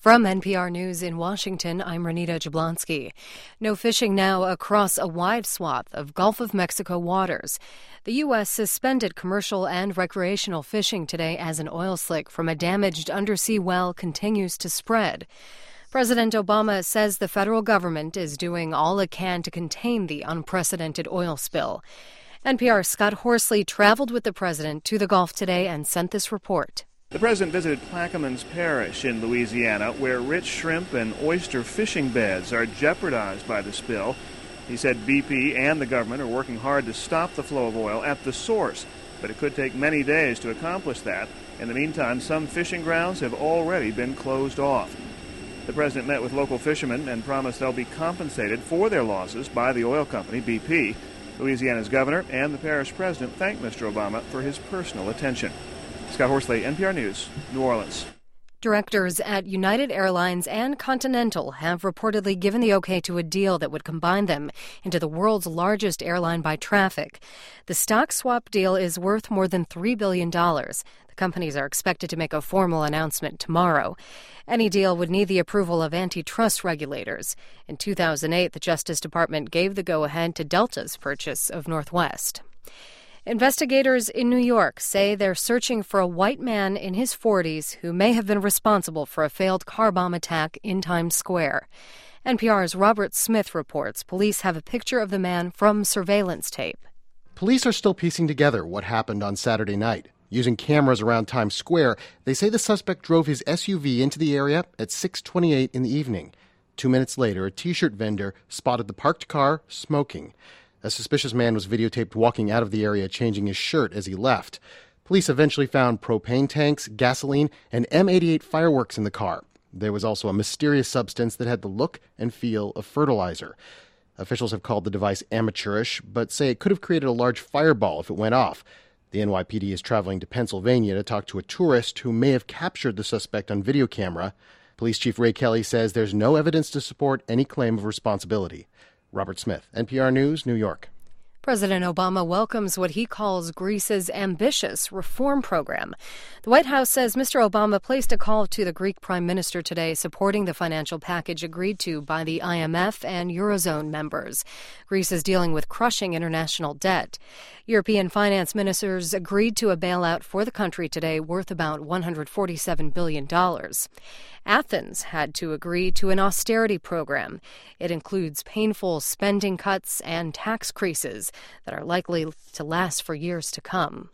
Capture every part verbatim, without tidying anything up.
From N P R News in Washington, I'm Renita Jablonski. No fishing now across a wide swath of Gulf of Mexico waters. The U S suspended commercial and recreational fishing today as an oil slick from a damaged undersea well continues to spread. President Obama says the federal government is doing all it can to contain the unprecedented oil spill. N P R's Scott Horsley traveled with the president to the Gulf today and sent this report. The president visited Plaquemines Parish in Louisiana, where rich shrimp and oyster fishing beds are jeopardized by the spill. He said B P and the government are working hard to stop the flow of oil at the source, but it could take many days to accomplish that. In the meantime, some fishing grounds have already been closed off. The president met with local fishermen and promised they'll be compensated for their losses by the oil company, B P. Louisiana's governor and the parish president thanked Mister Obama for his personal attention. Scott Horsley, N P R News, New Orleans. Directors at United Airlines and Continental have reportedly given the okay to a deal that would combine them into the world's largest airline by traffic. The stock swap deal is worth more than three billion dollars. The companies are expected to make a formal announcement tomorrow. Any deal would need the approval of antitrust regulators. In two thousand eight, the Justice Department gave the go-ahead to Delta's purchase of Northwest. Investigators in New York say they're searching for a white man in his forties who may have been responsible for a failed car bomb attack in Times Square. N P R's Robert Smith reports police have a picture of the man from surveillance tape. Police are still piecing together what happened on Saturday night. Using cameras around Times Square, they say the suspect drove his S U V into the area at six twenty-eight in the evening. Two minutes later, a T-shirt vendor spotted the parked car smoking. A suspicious man was videotaped walking out of the area changing his shirt as he left. Police eventually found propane tanks, gasoline, and M eighty-eight fireworks in the car. There was also a mysterious substance that had the look and feel of fertilizer. Officials have called the device amateurish, but say it could have created a large fireball if it went off. The N Y P D is traveling to Pennsylvania to talk to a tourist who may have captured the suspect on video camera. Police Chief Ray Kelly says there's no evidence to support any claim of responsibility. Robert Smith, N P R News, New York. President Obama welcomes what he calls Greece's ambitious reform program. The White House says Mister Obama placed a call to the Greek Prime Minister today supporting the financial package agreed to by the I M F and Eurozone members. Greece is dealing with crushing international debt. European finance ministers agreed to a bailout for the country today worth about one hundred forty-seven billion dollars. Athens had to agree to an austerity program. It includes painful spending cuts and tax increases that are likely to last for years to come.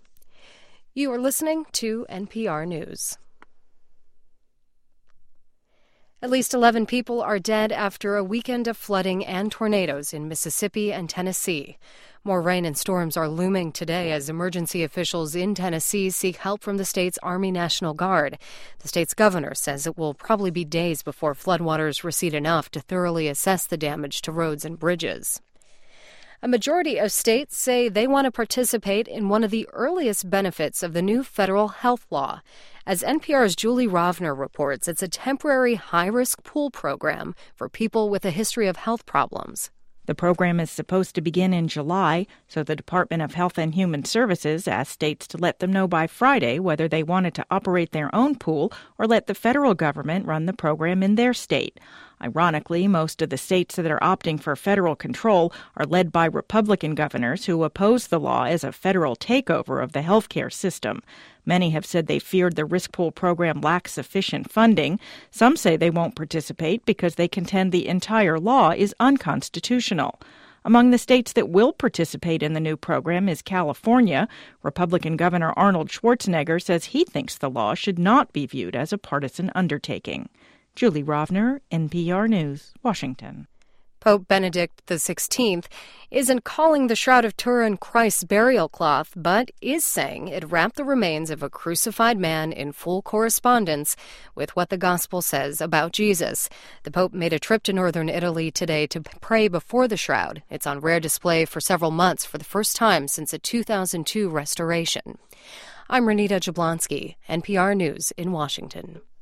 You are listening to N P R News. At least eleven people are dead after a weekend of flooding and tornadoes in Mississippi and Tennessee. More rain and storms are looming today as emergency officials in Tennessee seek help from the state's Army National Guard. The state's governor says it will probably be days before floodwaters recede enough to thoroughly assess the damage to roads and bridges. A majority of states say they want to participate in one of the earliest benefits of the new federal health law. As N P R's Julie Rovner reports, it's a temporary high-risk pool program for people with a history of health problems. The program is supposed to begin in July, so the Department of Health and Human Services asked states to let them know by Friday whether they wanted to operate their own pool or let the federal government run the program in their state. Ironically, most of the states that are opting for federal control are led by Republican governors who oppose the law as a federal takeover of the healthcare system. Many have said they feared the risk pool program lacks sufficient funding. Some say they won't participate because they contend the entire law is unconstitutional. Among the states that will participate in the new program is California. Republican Governor Arnold Schwarzenegger says he thinks the law should not be viewed as a partisan undertaking. Julie Rovner, N P R News, Washington. Pope Benedict the sixteenth isn't calling the Shroud of Turin Christ's burial cloth, but is saying it wrapped the remains of a crucified man in full correspondence with what the gospel says about Jesus. The Pope made a trip to northern Italy today to pray before the shroud. It's on rare display for several months for the first time since a two thousand two restoration. I'm Renita Jablonski, N P R News in Washington.